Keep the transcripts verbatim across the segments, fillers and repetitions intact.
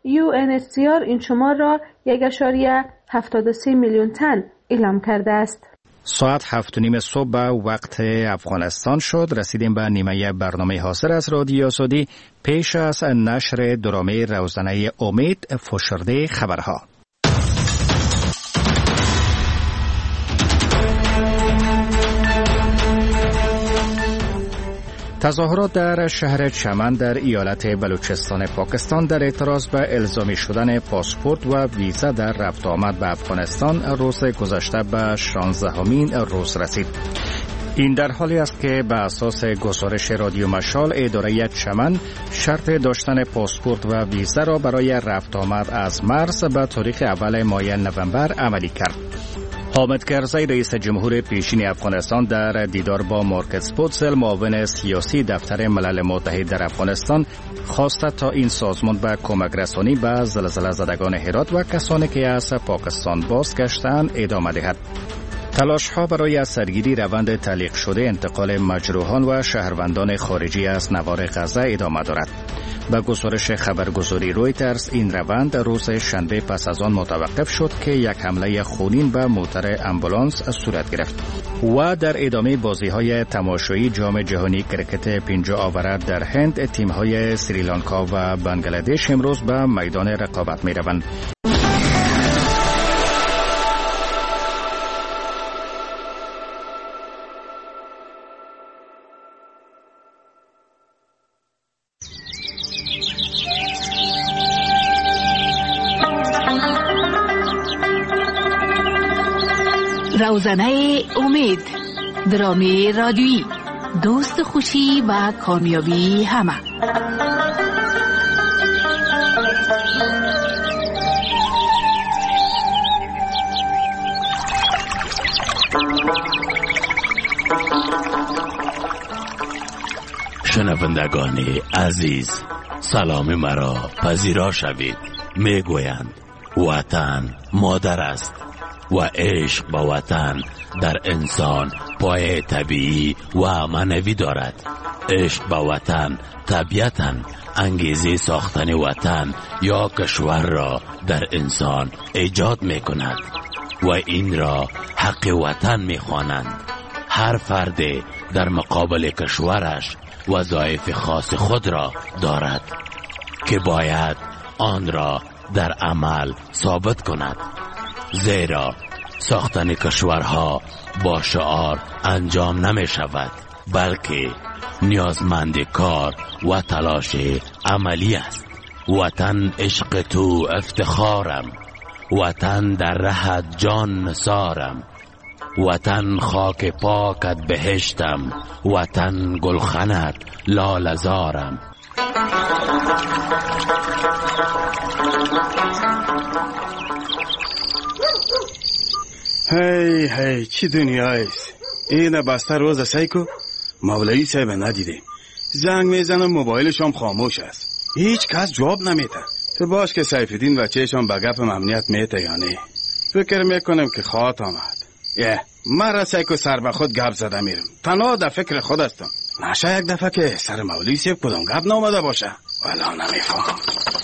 یو ان اچ سی آر این شمار را یک ممیز هفتاد و سه میلیون تن اعلام کرده است. ساعت هفت و نیم صبح به وقت افغانستان شد. رسیدیم به نیمه برنامه حاصل از رادیو آزادی. پیش از نشر درامه روزانه امید، فشرده خبرها. تظاهرات در شهر چمن در ایالت بلوچستان پاکستان در اعتراض به الزامی شدن پاسپورت و ویزا در رفت آمد به افغانستان روز گذشته به شانزدهمین روز رسید. این در حالی است که به اساس گزارش رادیو مشال، اداره چمن شرط داشتن پاسپورت و ویزا را برای رفت آمد از مرز به تاریخ اول ماه نوامبر عملی کرد. حامد کرزی رئیس جمهور پیشین افغانستان در دیدار با مارک اسپوتزل، معاون سیاسی دفتر ملل متحد در افغانستان، خواسته تا این سازمان به کمک رسانی به زلزله زدگان هرات و کسانی که از پاکستان بازگشتند ادامه دهد. تلاش ها برای از سرگیری روند تعلیق شده انتقال مجروحان و شهروندان خارجی از نوار غزه ادامه دارد. به گزارش خبرگزاری رویترز، این روند روز شنبه پس از آن متوقف شد که یک حمله خونین به موتر امبولانس صورت گرفت. و در ادامه بازی های تماشایی جام جهانی کرکت پنجاه آوره در هند، تیم های سریلانکا و بنگلادش امروز به میدان رقابت می روند. روزنه امید، درامی رادیویی، دوست خوشی و کامیابی همه. شنوندگان عزیز، سلام مرا پذیرا شوید. میگویند وطن مادر است و عشق با وطن در انسان پایه طبیعی و معنوی دارد. عشق با وطن طبیعتاً انگیزه ساختن وطن یا کشور را در انسان ایجاد می کند و این را حق وطن می خوانند. هر فرد در مقابل کشورش وظایف خاص خود را دارد که باید آن را در عمل ثابت کند، زیرا ساختن کشورها با شعار انجام نمی شود، بلکه نیازمند کار و تلاش عملی است. وطن عشق تو افتخارم، وطن در رهت جان نثارم، وطن خاک پاکت بهشتم، وطن گلخنت لاله‌زارم. هی هی چی دنیایست؟ اینه بسته روز سیکو مولوی صاحب ندیده، زنگ میزنم موبایلش هم خاموش است، هیچ کس جواب نمیده. تو باش که سیفالدین و چهشان به گپ امنیت میته یا نه؟ فکر میکنم که خواهد آمد. یه مرا سیکو سر به خود گپ زده میرم، تنها در فکر خود هستم. نشه یک دفعه که سر مولوی صاحب کدام گپ نامده باشه. والا نمیفهم،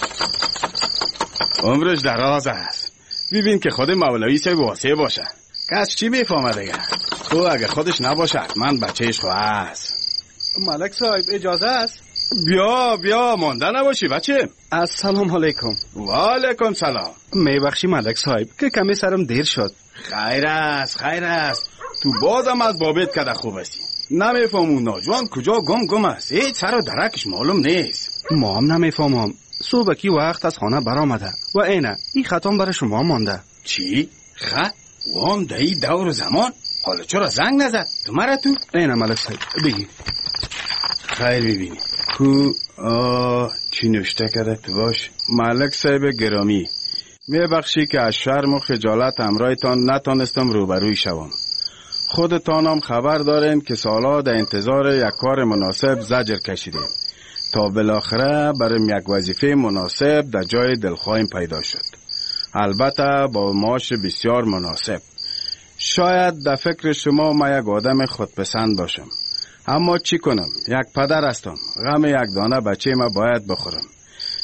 عمرش دراز است. ببین که خود مولوی صاحب واسه باشه، کس چی میفهمه دیگه؟ تو اگه خودش نباشه من بچهش خو هست. ملک صاحب اجازه است؟ بیا بیا مانده نباشی بچه. السلام علیکم. و علیکم سلام. میبخشی ملک صاحب که کمی سرم دیر شد. خیر است خیر است، تو بازم از بابت کده خوب هستی. نمیفهم اون ناجوان کجا گم گم است، هیچ سر و درکش معلوم نیست. ما هم نمیفهمم. صبحکی وقت از خانه برآمده و اینه این خطام برای شما مانده. چی؟ خط؟ وام دایی دور زمان؟ حالا چرا زنگ نزد؟ تو مرا تو؟ اینه ملک صاحب بگی. خیر ببینی کو آه چی نوشته کرده تو باش. ملک صاحب گرامی، میبخشی که از شرم و خجالت همراهتان نتانستم روبروی شوم. خودتانم خبر دارین که سالا در انتظار یک کار مناسب زجر کشیده تا بالاخره برای یک وظیفه مناسب در جای دلخواهیم پیدا شد، البته با معاش بسیار مناسب. شاید در فکر شما ما یک آدم خودپسند باشم، اما چی کنم، یک پدر هستم، غم یک دانه بچه ما باید بخورم.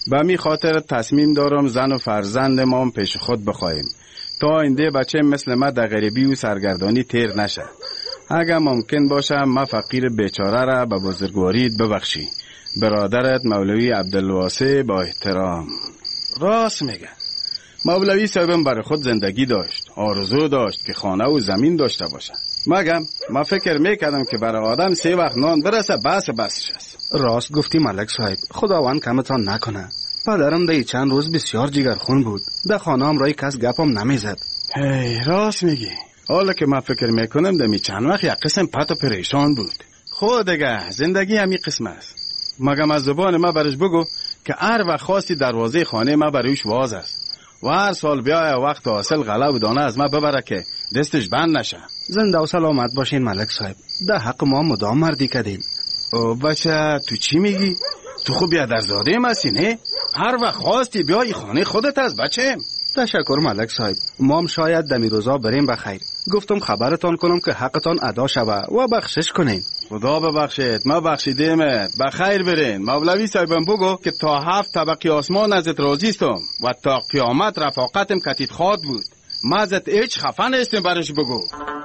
به می خاطر تصمیم دارم زن و فرزند ما پیش خود بخواهیم تا آینده بچه مثل ما در غریبی و سرگردانی تیر نشه. اگر ممکن باشه ما فقیر بیچاره را به بزرگواریت ببخشی. برادرت مولوی عبدالواسع با احترام. راست میگه. مولوی صاحبم برای خود زندگی داشت، آرزو داشت که خانه و زمین داشته باشه. مگم ما فکر میکردم که برای آدم سه وقت نان برسه بس بسش است. راست گفتی ملک صاحب، خداوند کمتان نکنه. پدرم در چند روز بسیار جگرخون بود، در خانه هم رای کس گپم نمیزد. هی راست میگی. حالا که من فکر میکنم دمی چند وقت یک قسم پت و پریشان بود. خود دیگه زندگی همین قسم است. مگم از زبان ما برش بگو که هر وقت خواستی دروازه خانه ما برویش واز است و هر سال بیای وقت حاصل غله و دانه از ما ببره که دستش بند نشه. زنده و سلامت باشین ملک صاحب. در حق ما مدام مردی کردیم. او بچه تو چی میگی؟ تو خوب بیادرزاده مسی نه؟ هر وقت خواستی بیای خانه خودت از بچه. تشکر ملک صاحب. ما هم شاید دمی روزا بریم بخیر. گفتم خبرتان کنم که حقتان ادا شوه و بخشش کنین. خدا ببخشید، ما بخشیدیمت. بخیر برین. مولوی صاحبم بگو که تا هفت طبقی آسمان ازت راضی استم و تا قیامت رفاقتم کتید خواد بود. ما ازت هیچ خفه نیستم برش بگو.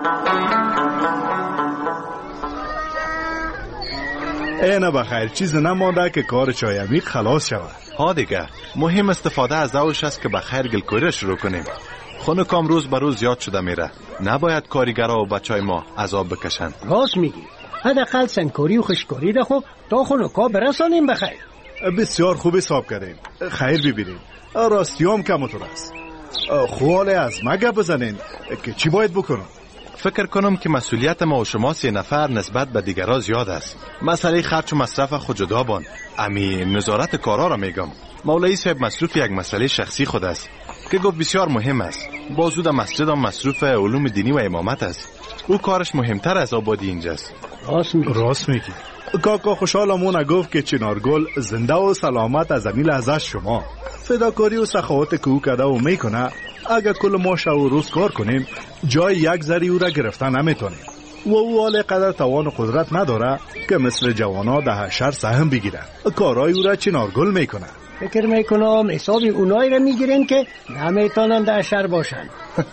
اینه بخیر چیز نمانده که کار چای عمیق خلاص شود. ها دیگه مهم استفاده از اوش است که بخیر گلکوری شروع کنیم. خونکام روز به روز زیاد شده میره. نباید کارگرها و بچهای ما عذاب بکشن. راست میگی. حداقل سنگکاری و خشکاری را خب تا خونکا برسانیم بخیر. بسیار خوب حساب کردیم. خیر ببینیم. راستیام کمتر است. خوال از ما گپ بزنین که چی باید بکنم؟ فکر کنم که مسئولیت ما و شما سه نفر نسبت به دیگرها زیاد است. مسئله خرج و مصرف خود جدا بان. امی نظارت کارا را میگم. مولوی صاحب مصروف یک مسئله شخصی خود است که گفت بسیار مهم است. بازود مسجد هم مصروف علوم دینی و امامت است. او کارش مهمتر از آبادی اینجاست. راست میگی. راست میگی. کاکا خوشحالمون گفت که چنارگل زنده و سلامت از این لحظه شما. فداکاری و سخاوت که او کرده و میکنه اگر کل ما شب و روز کار کنیم جای یک ذره او را گرفتن نمیتونیم و او حال قدر توان و قدرت نداره که مثل جوانا ده حشر سهم بگیره. کارای او را چنارگل میکنه. فکر میکنم حساب اونایی را میگیرین که نمیتونن ده حشر باشن.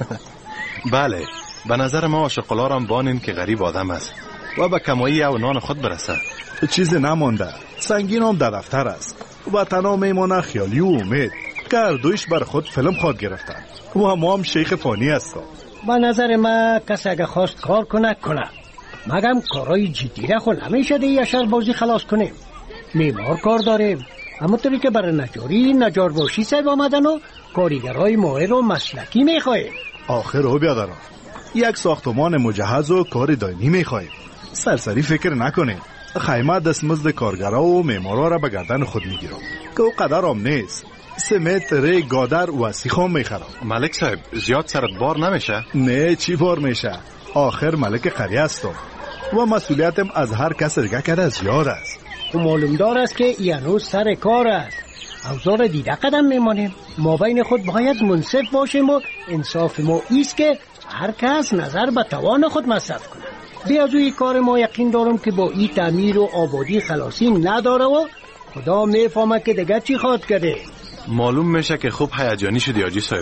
بله به نظر ما عاشق‌الارم بانین که غریب آدم است و به کمایی او نان خود برسه. چیزی نمانده. سنگین هم در دفتر است و تنها میمانه خیالی و امید که هر دویش بر خود فیلم خواد گرفتن و ما هم شیخ فانی هستم. به نظر ما کسی اگه خواست کار کنه کنه، مگم کارهای جدی را خود نمیشه دیگه یشر بازی خلاص کنیم. میمار کار داریم، همونطوری که برای نجاری نجار باشی سب آمدن و کاریگرهای ماهر و مسلکی میخواهیم. آخر رو بیادرم یک ساختمان مجهز و کار دائمی میخواهیم. سرسری فکر نکنیم. خیمه دستمزد کارگرها و معمارا را به گردن خود میگیرم که او قدر هم نیست. سمت، ری، گادر و سیخام میخرم. ملک صاحب زیاد سرت بار نمیشه؟ نه چی بار میشه؟ آخر ملک قریه هستم و مسئولیتم از هر کس رگه کرده زیاد است. و معلوم دار است که یعنی سر کار است. اوزار دیده قدم میمانیم. ما بین خود باید منصف باشیم و انصاف ما ایست که هر کس نظر به توان خود مصرف کنه. بیازوی کار ما یقین دارم که با این تعمیر و آبادی خلاصی نداره و خدا میفهمه که دیگه چی خواد کرده. معلوم میشه که خوب هیجانی شدی حاجی صاحب.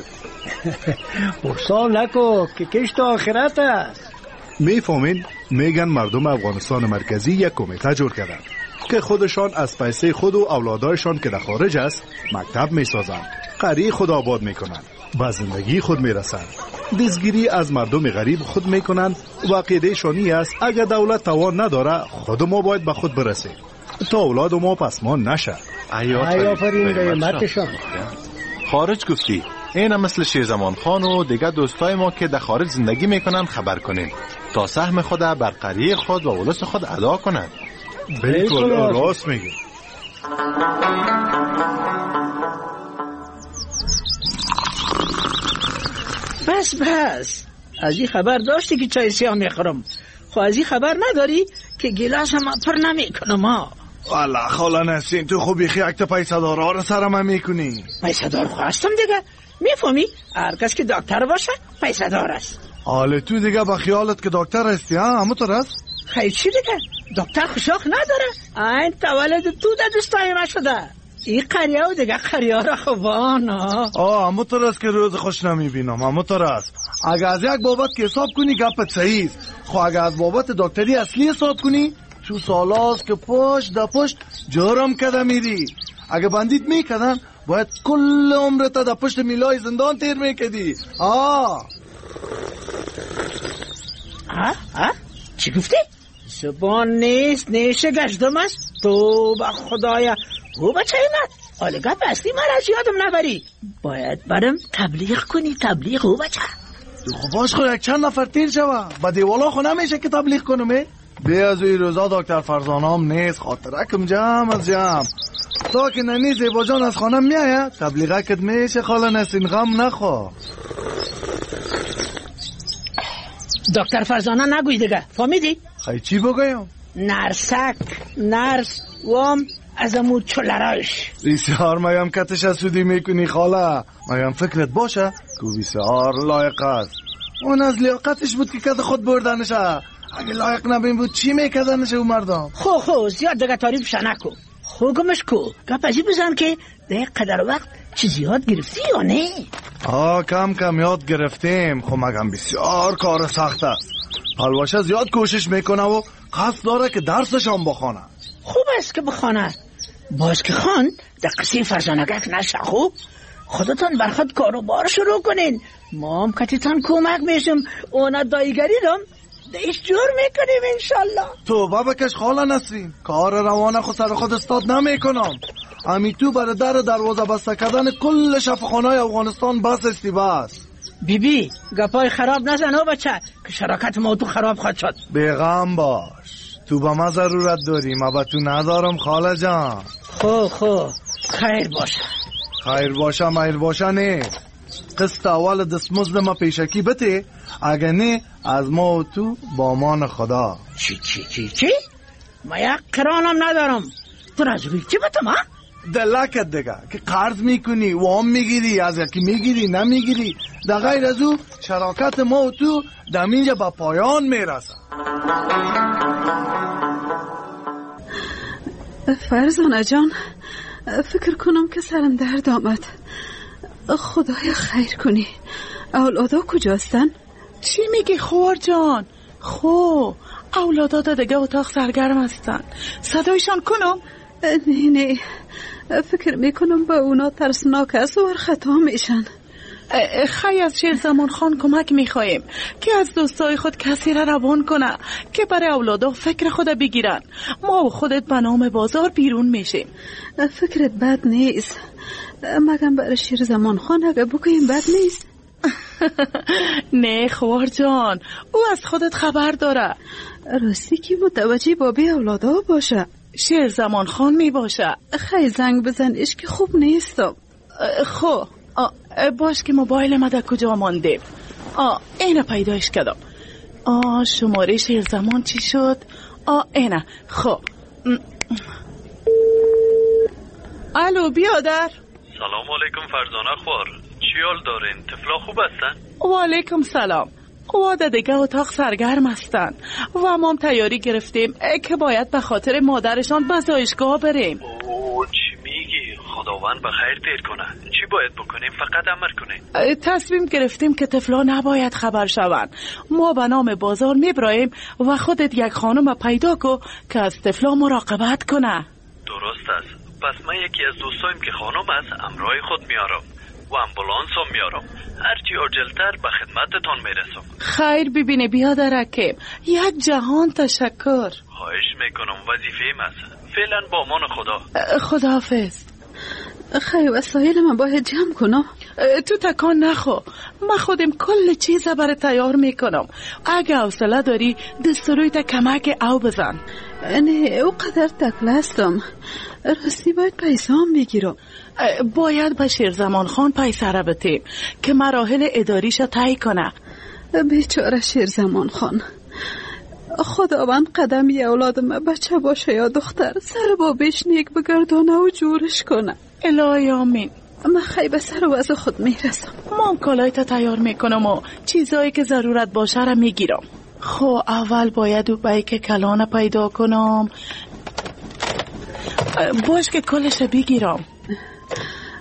برسال نکو که کشت آخرت است. میفهمین میگن مردم افغانستان مرکزی یک کمیته جور کردن که خودشان از پیسه خود و اولادایشان که در خارج است مکتب میسازن، قریه خود آباد میکنن، به زندگی خود میرسن، دزگیری از مردم غریب خود میکنن و عقیده شانی است اگر دولت توان نداره خود ما باید به خود برسیم تا اولاد ما پسمان نشه. آفرین قیمتشان. خارج گفتی این مثل شیرزمان خان و دیگه دوستای ما که در خارج زندگی میکنن خبر کنین تا سهم خود بر قریه خود و اولس خود ادا کنن. بالکل راست میگی. بس بس از این خبر داشتی که چای سیاه میخورم، خو از این خبر نداری که گلاس هم پر نمیکنم ها. والا خاله نسین تو خوبی خیاکت پیسه دارا رو سرم میکنی. پیسه دار خواستم دیگه، میفهمی هر کس که دکتر باشه پیسه دار است. حالا تو دیگه با خیالت که دکتر هستی ها همه طور است؟ خیلی چی دیگه دکتر خوشاق نداره. این تولد تو در دوستای ما شده. این قریه و دیگه قریه را خوبانا. آه همه طور است که روز خوش نمیبینم، همه طور است. اگه از یک بابت که حساب کنی گپت صحیح است، خو اگه از بابت دکتری اصلی حساب کنی چو سال است که پشت دا پشت جرم کده میری. اگه بندیت میکدن باید کل عمرت دا پشت میلای زندان تیر میکدی. آه آه آه چی گفتی؟ زبان نیست نیشه گشتم است. تو با خدایا او بچه ایمد آله گپ اصلی من از یادم نبری. باید برم تبلیغ کنی. تبلیغ او بچه خب باش خود یک چند نفر تیر شوه با دیوالا خو نمیشه که تبلیغ کنم. بی از اوی روزا دکتر فرزانه هم نیست، خاطرکم جمع از جمع. تا که ننی زیبا جان از خانم میایه تبلیغکت میشه. خاله نسین غم نخوا. دکتر فرزانه نگوی دیگه فهمیدی؟ خیلی چی بگویم؟ نرسک نرس وام از امو چلراش. بسیار میم کتش از سودی میکنی خاله. میم فکرت باشه که بسیار لایق است. اون از لیاقتش بود که کده خود بردنشه. اگه لایق نبین بود چی میکدنشه او مردم؟ خو خو زیاد دیگه تعریف شنکو. خو گمش کو گپ ازی بزن که ده قدر وقت چیزی یاد گرفتی یا نه؟ آه کم کم یاد گرفتیم. خب مگم بسیار کار سخت است. البته زیاد کوشش میکنه و قصد داره که درسش هم بخونه. خوب است که بخونه. باز که خان در قصه فرزانگک نشه. خوب خودتان برخود کاروبار شروع کنین. ما هم کتیتان کمک میشم. اونا دایگری دم دیش جور میکنیم انشالله. تو بابا کش خاله نسیم کار روانه خود سر خود استاد نمیکنم. امی تو برای در دروازه بسته کردن کل شفاخانه افغانستان بس استی بس. بی بی گپای خراب نزن او بچه که شراکت ما تو خراب خواهد شد. بیغم باش تو با ما ضرورت داری ما با تو ندارم خاله جان. خو خو خیر باشه. خیر باشه میر باشه نه. قسط اول دستمزد ما پیشکی بته. اگه نه از ما و تو با مان خدا. چی چی چی چی؟ ما یک قرانم ندارم. تو از روی چی بتم ها؟ دلکت دیگه که قرض میکنی وام میگیری از یکی میگیری نمیگیری. در غیر از او شراکت ما و تو دمینجا با پایان میرسه. فرزانه جان فکر کنم که سرم درد آمد. خدایا خیر کنی. اولادا کجاستن؟ چی میگی خوار جان؟ خو اولادا دا دیگه اتاق سرگرم هستن. صدایشان کنم؟ نه نه فکر میکنم با اونا ترسناک است و خطا میشن. خیلی از شیر زمان خان کمک میخواییم که از دوستای خود کسی را روان کنه که برای اولادا فکر خود بگیرن. ما و خودت به نام بازار بیرون میشیم. فکرت بد نیست مگم برای شیر زمان خان اگه بگویم بد نیست. نه خوار جان او از خودت خبر داره. راستی که متوجه بابی اولادا باشه. شیر زمان خان می باشه. خیلی زنگ بزنش که خوب نیستم. خو باش که موبایل ما در کجا مانده. آه اینه پیدایش کردم. آه شماره شیر زمان چی شد؟ آه اینه. خو الو بیادر. سلام علیکم فرزانه خوار. چی حال دارین؟ طفلا خوب هستن؟ و علیکم سلام. واده دیگه اتاق سرگرم هستن و ما هم تیاری گرفتیم که باید به خاطر مادرشان به زایشگاه بریم. اوه چی میگی؟ خداوند بخیر تیر کنه. چی باید بکنیم؟ فقط امر کنیم. تصمیم گرفتیم که طفلا نباید خبر شوند. ما به نام بازار میبراییم و خودت یک خانم پیدا کو که از طفلا مراقبت کنه. درست است. پس من یکی از دوستایم که خانم است امرای خود میارم و امبولانس هم میارم. هرچی عجلتر به خدمتتان میرسم. خیر ببینه بیادر حکیم. یک جهان تشکر. خواهش میکنم وظیفه‌ام است. فعلا با امان خدا. خداحافظ. خیر وسایل من باید جمع کنم. تو تکان نخو. من خودم کل چیز برای تیار میکنم. اگه حوصله داری دستوروی تا کمک او بزن. نه او قدر تکل هستم. راستی باید پیسه هم بگیرم. باید به شیر زمان خان پیسه را بتیم که مراحل اداریش طی کنه. بیچاره شیر زمان خان. خداوند قدم یه اولادم بچه باشه یا دختر سر بابش نیک بگردانه و جورش کنه. الهی آمین. من خیلی به سر وضع خود میرسم. من کالای تا تیار میکنم و چیزایی که ضرورت باشه را میگیرم. خو اول باید او بیک کلانه پیدا کنم. باش که کلش بگیرم.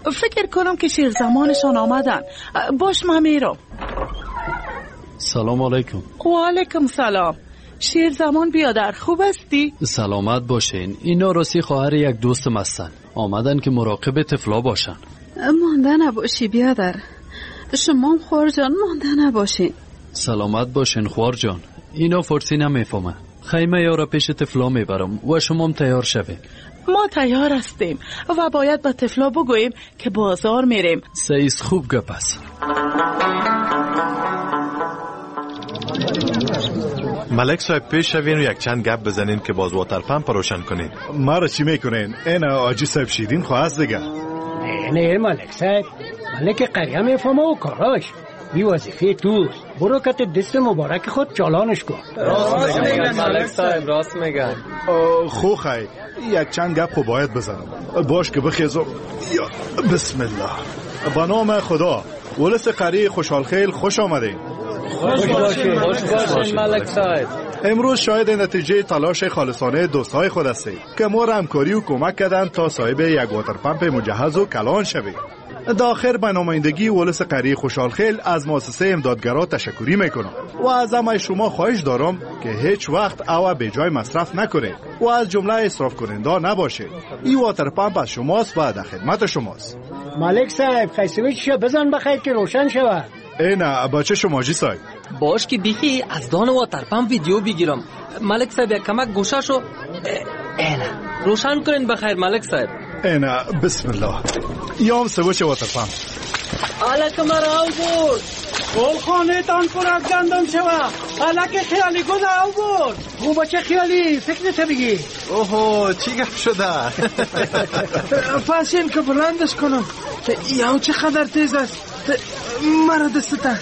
فکر کنم که شیر زمانشان آمدن. باش من میرم. سلام علیکم. و علیکم سلام. شیر زمان بیادر، خوب هستی؟ سلامت باشین. اینا راستی خواهر یک دوستم هستن. آمدن که مراقب طفلا باشن. مانده نباشی بیادر. شما هم خوار جان مانده نباشین. سلامت باشین خوار جان. اینا فارسی نمیفهمه. خیمه یارا پیش طفلا میبرم و شما هم تیار شوید. ما تیار هستیم و باید به طفلا بگوییم که بازار میریم. سیز خوب گپ است. ملک صاحب پیش شوین و یک چند گپ بزنین که باز واتر پمپ روشن کنین. ما را چی میکنین؟ این آجی صاحب شیرین خواهست دیگه. نه نه ملک صاحب، ملک قریه میفهمه و کاراش. این وظیفه توست. برو کت دست مبارک خود چالانش کن. راست میگن ملک صاحب، راست میگن. خو خی یک چند گپ خو باید بزنم. باش که بخیزم. یا بسم الله. به نام خدا. ولس قریه خوشحال خیل خوش آمدین. خوش باشین. خوش باشین ملک صاحب. امروز شاید نتیجه تلاش خالصانه دوستای خود هستید که ما را همکاری و کمک کردن تا صاحب یک واتر پمپ مجهز و کلان شویم. داخل به نمایندگی ولس قریه خوشحال خیل از مؤسسه امدادگرا تشکری میکنم و از همه شما خواهش دارم که هیچ وقت او به جای مصرف نکنید و از جمله اسراف کننده نباشید. این واتر پمپ از شماست و در خدمت شماست. ملک صاحب خیسویچشو بزن بخیر که روشن شود. اینا بچه شما جی صاحب. باش که بیخی از دان واتر پمپ ویدیو بگیرم. ملک صاحب یک کمک گوشه شو. اینا روشن کنین بخیر ملک صاحب. اینا بسم الله. یام سوچ واتر پمپ. الک مرا او بود. گل خانه تان پر از گندم شوه. الک خیالی گل او بود. او بچه خیالی فکرت بگی. اوهو چی گپ شده؟ پس این که بلندش کنم. یاو چقدر تیز است. مرا دسته.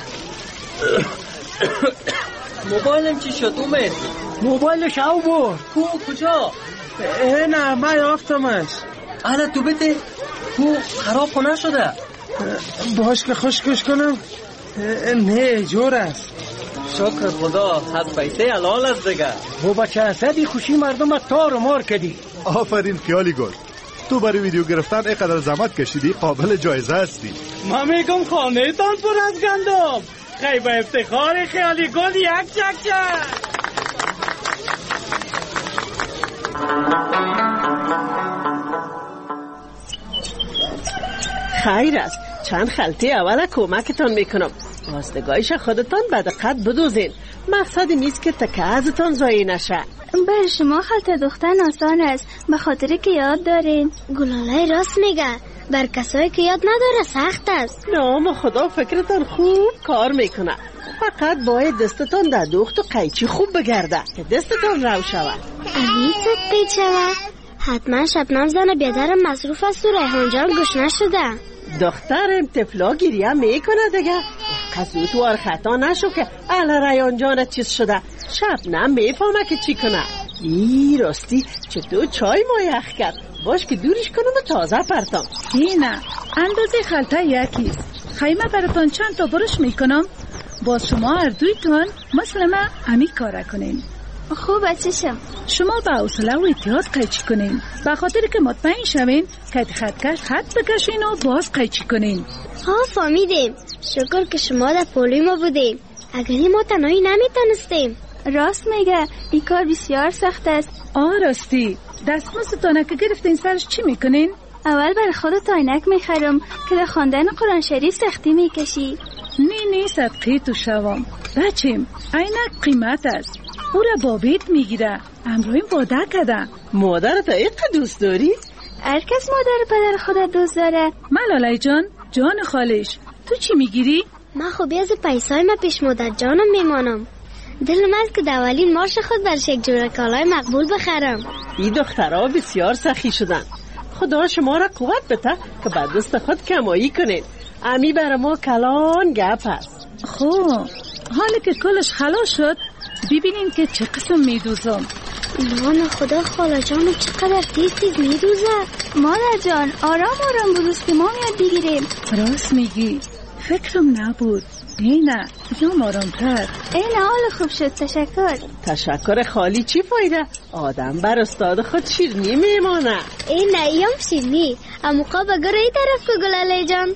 موبایلم چی شد اومد؟ موبایلش او بود. کو کجا؟ نه من یافتمش. انا تو بده کو خراب کنه شده. باش که خشکش کنم. نه جور است. شکر خدا از پیسه حلال است دیگه. او بچه اسدی خوشی مردم تار و مار کردی. آفرین خیالی گل. تو برای ویدیو گرفتن اینقدر زحمت کشیدی قابل جایزه هستی. من میگم خانه تان پر از گندم. خیلی با افتخار خیالی گل یک چک چک. خیر است. چند خلطه اول کمکتان میکنم. راستگاهیش خودتان به دقت بدوزین. مقصد نیست که تکه ازتان ضایع نشه. بر شما خلطه دوختن آسان است، به خاطر که یاد دارین. گلاله راست میگه، بر کسایی که یاد نداره سخت است. نام خدا فکرتان خوب کار میکنه. فقط باید دستتان در دوخت و قیچی خوب بگرده که دستتان رو شود. اویست قیچه حتما شبنم زن بیادرم مصروف است و ریحان جان گوش نشده. دخترم تفلا گریه میکنه دیگه. قصوت وار خطا نشو که اهل ریحان جانت چیز شده. شبنم میفهمه که چی کنه. ای راستی چطور چای ما یخ کرد. باش که دورش کنم و تازه پرتام. نه اندازه خلطه یکیست. خیمه براتون چند تا برش میکنم. باز شما هر دویتون مثل ما امی کاره کنین. خوب چشم. شما با حوصله و احتیاط قیچی کنین، به خاطر که مطمئن شوین که خطکش خط بکشین و باز قیچی کنین. ها فهمیدیم. شکر که شما در پولوی ما بودیم. اگری ما تنهایی نمیتونستیم. راست میگه این کار بسیار سخت است. آه راستی دستمزدتانه که گرفتین سرش چی میکنین؟ اول برای خودت عینک میخرم که در خواندن قرآن شریف سختی میکشی. نی نی صدقه تو شوام بچیم، عینک قیمت است. او را بابیت میگیره. امرویم باده کده. مادرت اینقدر دوست داری؟ هر کس مادر پدر خودت دوست داره. ملالای جان جان خالش تو چی میگیری؟ من خوبی از پیسای ما پیش مادر جانم میمانم. دلم از که دولین مارش خود برش یک جوره کالای مقبول بخرم. این دخترها بسیار سخی شدن. خدا شما را قوت بده که بعد دست خود کمایی کنید. امی برای ما کلان گپ هست. خب حالا که کلش خلاص شد ببینین که چه قسم میدوزم. نان خدا خاله جانو چقدر تیز تیز میدوزه. مادر جان آرام آرام بروز که ما میاد بگیریم. راست میگی، فکرم نبود. اینه یوم آرامتر. اینه حال خوب شد. تشکر. تشکر خالی چی فایده؟ آدم بر استاد خود شیرنی میمانه. اینه یوم شیرنی اما قابا گره ای طرف که گلاله جان.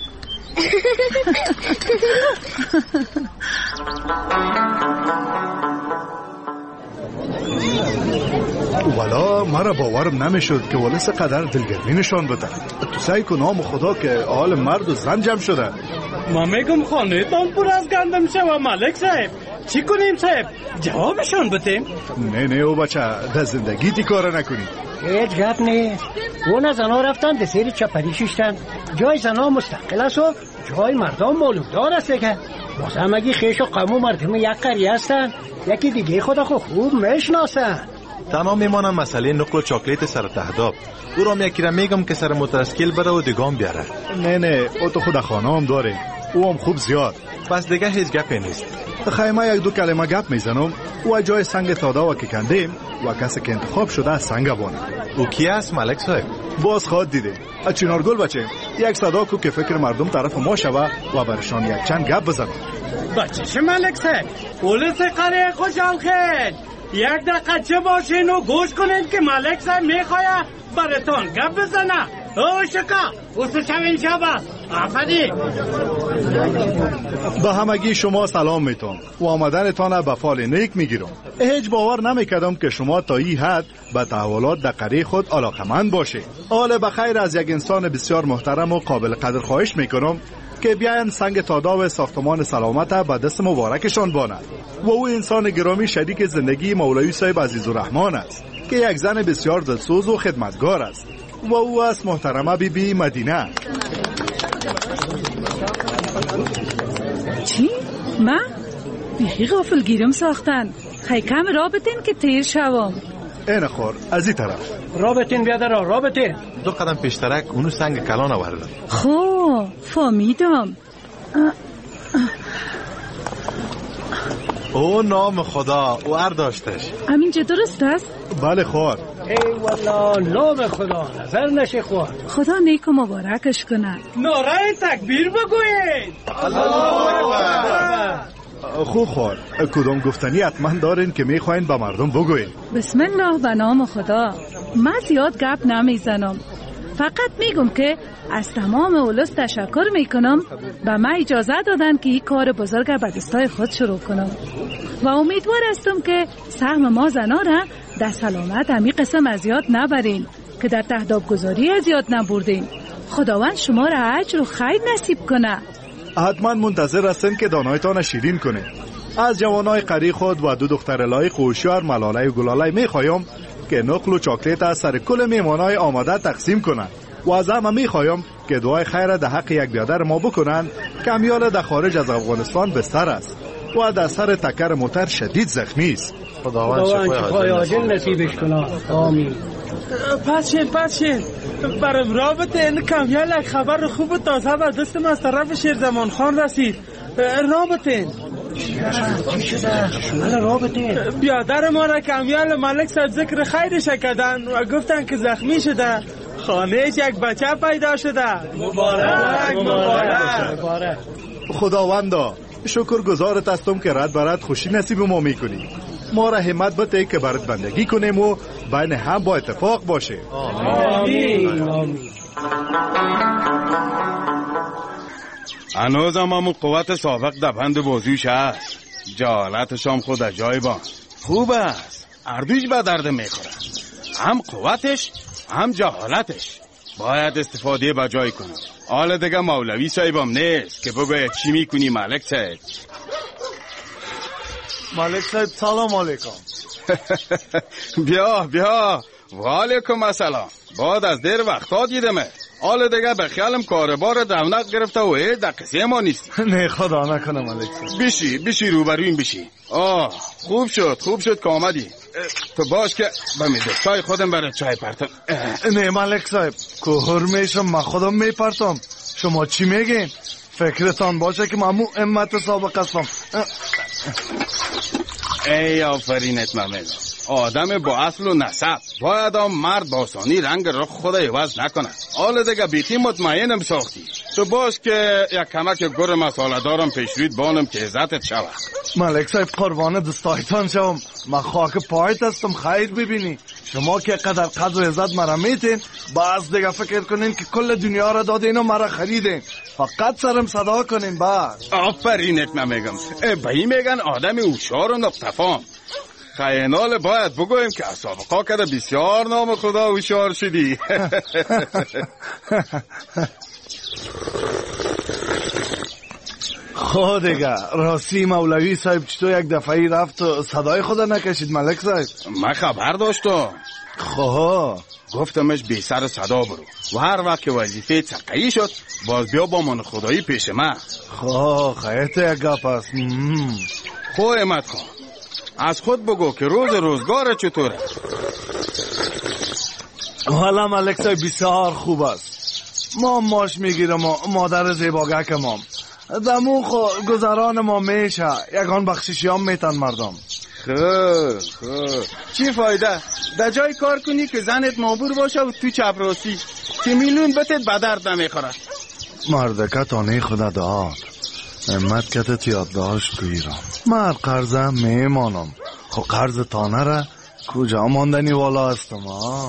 والا مرا باورم نمیشد که ولس قدر دلگرمی نشان بده. تو سعی کن نام خدا که حال مرد و زن جمع شده. ما میگم خانه تان پر از گندم شوه ملک صاحب. چی کنیم صاحب؟ جوابشان بتیم؟ نه نه او بچه در زندگی تی کار نکنی. هیچ گپ نیست. اون زنها رفتن ده سیر چپری ششتن. جای زنها مستقل است و جای مردم مالودار است دیگه. بازم اگه خیش و قمو مردم یک قریه هستن یکی دیگه خدا خو خوب میشناسن. تنها میمانم مسئله نقل و چاکلیت سر تهداب. او را یکی را میگم که سر مترسکیل بره و دیگام بیاره. نه نه او تو خود خانه هم داره. او هم خوب زیاد. پس دیگه هیچ گپی نیست. خیمه یک دو کلمه گپ میزنم و جای سنگ تادا و که کندیم و کسی که انتخاب شده سنگ بانه. او کی است ملک صاحب؟ باز خواد دیده. چنارگل بچه یک صدا کو که فکر مردم طرف ما شوه و برشان یک چند گپ بزنم. بچه ملک صاحب پولیس قریه خوشحال خیل. یک دقیقه چه باشین و گوش کنین که ملک صاحب میخواه براتون گپ بزنه. او شکا اوسو شوین شبه آفرین. به همگی شما سلام میتون و آمدنتان به فال نیک میگیرم. هیچ باور نمیکردم که شما تا این حد به تحولات در قریه خود علاقمند باشه. حال بخیر از یک انسان بسیار محترم و قابل قدر خواهش میکنم که بیاین سنگ تادا و ساختمان سلامت به دست مبارکشان باند. و او انسان گرامی شریک زندگی مولوی صاحب عزیزالرحمن است که یک زن بسیار دلسوز و خدمتگار است و او است محترمه بی بی مدینه. چی؟ من؟ بیخی غافل گیرم ساختن. خیلی کم رابطین که تیر شوام. این خور از این طرف رابطین بیادر را رابطین. دو قدم پیشترک اونو سنگ کلان آورده. خو فامیدم. او نام خدا او ار داشتش. همینجا درست است؟ بله خور. ای والا نام خدا نظر نشه خور. خدا نیک و مبارکش کنه. نعره تکبیر بگوید. خوب خور. کدام گفتنی حتما دارین که میخواین به مردم بگوین؟ بسم الله به نام خدا. من زیاد گپ نمیزنم، فقط میگم که از تمام اولوس تشکر میکنم به من اجازه دادن که این کار بزرگ به دستای خود شروع کنم و امیدوار هستم که سهم ما زنا را در سلامت همی قسم از یاد نبرین که در تهداب گذاری از یاد نبردین. خداوند شما را اجر و خیر نصیب کنه. حتما منتظر هستم که دانایتان شیرین کنه. از جوانای قری خود و دو دختر لایق و هوشیار ملاله و گلاله میخوایم که نقل و چاکلیت از سر کل میمانای آماده تقسیم کنن و از همه میخوایم که دعای خیر در حق یک بیادر ما بکنن که امیال در خارج از افغانستان بستر است و در سر تکر موتر شدید زخمی است. خداوند شفای عاجل نصیبش کنه. آمین. پسشین پسشین برم رابطه این کمیال یک خبر خوب و تازه و دستم از طرف شیرزمان خان رسید. رابطه چی شده؟ شمال رابطه بیادر ما را کمیال ملک صاحب ذکر خیرش کردن و گفتن که زخمی شده. خانهش یک بچه پیدا شده. مبارک مبارک. خداوندا شکر گزارت هستم که رد برد خوشی نصیب ما میکنی. ما را همت بده که برات بندگی کنیم و بین هم با اتفاق باشه. آمین آمین. هنوز هم همون قوت سابق در بند بازوش هست. جهالتش هم خود از جای بان خوب است. اردوش به درد میخوره، هم قوتش هم جهالتش. باید استفاده به جای کنم. حالا دیگه مولوی صاحبم نیست که بگوید چی میکنی ملک صاحب. ملک صاحب سلام علیکم. بیا بیا و علیکم السلام. بعد از دیر وقتا دیدمه. حالا دیگه به خیالم کاربار دونق گرفته و ای در قصه ما نیست. نه خدا نکنه ملک صاحب. بشی بشی روبرویم بشی. آه خوب شد خوب شد که آمدی. تو باش که به میدستای خودم برای چای پرتم. نه ملک صاحب کهر میشم من خودم میپرتم. شما چی میگین؟ فکرتان باشه که من امت سابق هستم. ای آفرینت ممنون. آدم با اصل و نسب باید هم مرد با آسانی رنگ رخ خود عوض نکنه. حالا دیگه بیتی مطمئنم ساختی. تو باش که یک کمک گور مساله دارم پیشرید بانم که عزتت شود. ملک صاحب قربان دستایتان شوم. من خاک پایت هستم خیر ببینی. شما که قدر قدر و عزت مرا میتین باز دیگه فکر کنین که کل دنیا را دادین و مرا خریدین. فقط سرم صدا کنین باز. آفرینت نمیگم. به این میگن آدم هوشیار و نقطه‌فهم. خیانال باید بگویم که از سابقا کده بسیار نام خدا هوشیار شدی. خود دیگه راستی مولوی صاحب چطور یک دفعی رفت و صدای خدا نکشید ملک صاحب؟ من خبر داشتم. خواه گفتمش بی سر صدا برو و هر وقت که وظیفه تقیی شد باز بیا با من خدایی پیش من. خواه خیلی یک گپ است. خواه امت خان از خود بگو که روز روزگار چطوره؟ حالا ملک صاحب بسیار خوب است. ما ماش میگیرم و مادر زیباگک مام دمون خو گذران ما میشه. یکان بخششی هم میتن مردم. خوب خوب چی فایده؟ در جای کار کنی که زنت مابور باشه و تو چپراسی که میلیون بتت به درد نمیخوره. مردکه تانه خدا داد امت کتت یادداشت کویرم. من قرضم میمانم. خو قرض تانه را کجا ماندنی والا هستم.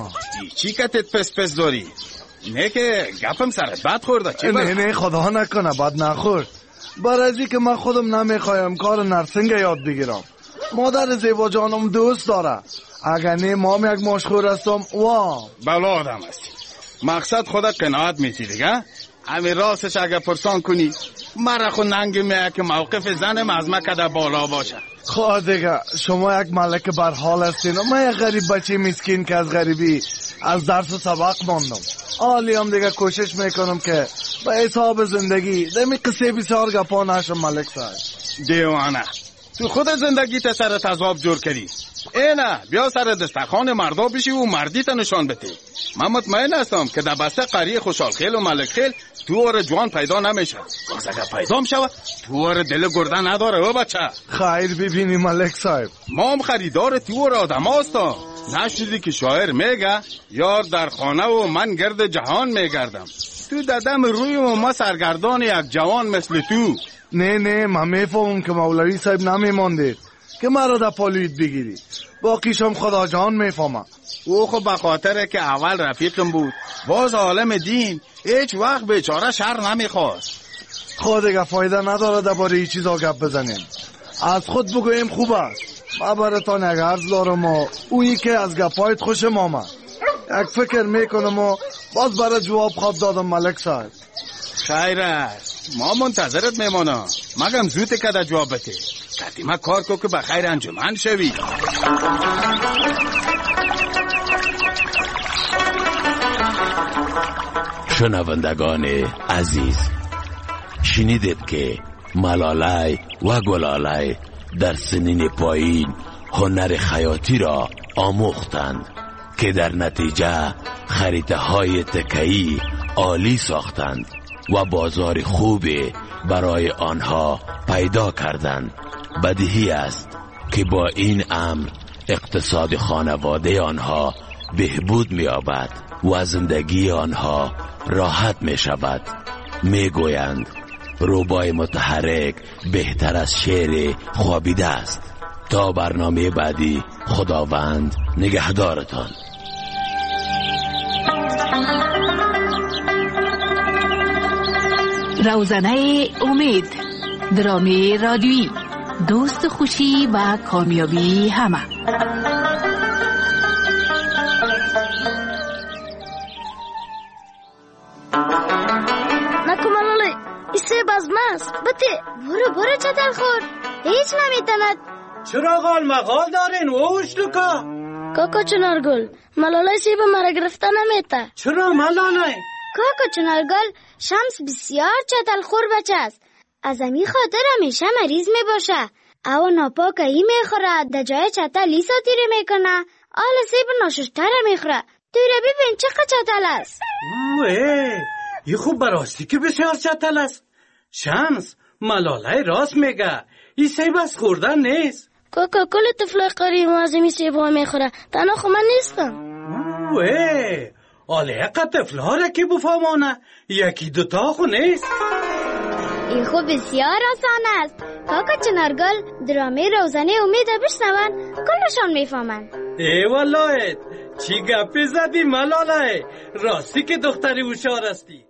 چی کتت پس پس داری؟ نه که گپم سرت بد خورده. چی نه نه خدا نکنه بد نخورد. برازی که من خودم نمیخوایم کار نرسنگ یاد بگیرم. مادر زیبا جانم دوست داره. اگر نه مام یک مشغول هستم وا بلا آدم هستی. مقصد خودت قناعت میتی دیگه. همین راستش اگر پرسان کنی مرا خود ننگ میه که موقف زنم از من کده بالا باشه. خواهد دیگه شما یک ملک برحال هستین و من یک غریب بچه مسکین که از غریبی از درس و سبق ماندم. حالی هم دیگه کوشش میکنم که به حساب زندگی دمی قصه بسیار گپا نشم ملک صاحب. دیوانه تو خود زندگی تا سر تذاب جور کردی. اینه بیا سر دستخان مردا بشی و مردی تا نشان بده. من مطمئن هستم که در بسته قریه خوشحال خیل و ملک خیل تو اور جوان پیدا نمیشه. باز اگر پیدا میشه تو اور دل گرده نداره او بچه. خیر ببینی ملک صاحب ما هم خریدار تو اور آدم هستم. نشنیدی که شاعر میگه یار در خانه و من گرد جهان میگردم. تو ددم روی و ما سرگردان یک جوان مثل تو. نه نه من میفهمم که مولوی صاحب نمیماندید که مرا در پالوید بگیری. باقیشم خدا جان میفهمم. او خب به خاطر که اول رفیقم بود باز عالم دین هیچ وقت بیچاره شر نمیخواست. خود دیگه فایده نداره درباره این چیزا گپ بزنیم. از خود بگویم خوب است. ما براتان یک عرض دارم و اویی که از گپایت خوشم آمد. یک فکر میکنم و باز برای جواب خواب دادم ملک صاحب. خیر است ما منتظرت میمانم. مگم زود که در جواب بده. قدیمه کار کو که به خیر انجمن شوی. شنوندگان عزیز شنیدید که ملالای و گلالای در سنین پایین هنر خیاطی را آموختند که در نتیجه خریده های تکه‌ای عالی ساختند و بازار خوبی برای آنها پیدا کردند. بدیهی است که با این امر اقتصاد خانواده آنها بهبود می‌یابد و زندگی آنها راحت می‌شود. میگویند روبای متحرک بهتر از شعر خوابیده است. تا برنامه بعدی خداوند نگهدارتان. روزنه امید درامی رادیویی دوست خوشی و کامیابی همه. نکو ملاله ایسه بازماست بطه برو برو چطر خور هیچ نمیتند. چرا غال مغال دارین ووش لکا کاکا چنارگل ملاله سیب مرا گرفته نمیته. چرا ملاله؟ کاکا چنارگل شمس بسیار چطل خور بچه است. از امی خاطر همیشه مریض می باشه. او ناپاک ای می خوره در جای چطل لیسا تیره می کنه. آل سیب ناششتره می خوره. تیره ببین چقدر چطل است. اوه ای خوب براستی که بسیار چطل است. شمس ملاله راست میگه ای سیب از خوردن نیست. کاکا کل طفل قریب از امی سیب ها می خوره. تنها خو من نیستم. اوه آله اقا طفلها را که بفهمانه یکی دوتا خو نیست. این خو بسیار آسان است. کاکا چنارگل درامه روزانه امید بشنون کلشان میفهمن. ای والله چی گپی زدی ملاله، راستی که دختری هوشیار استی.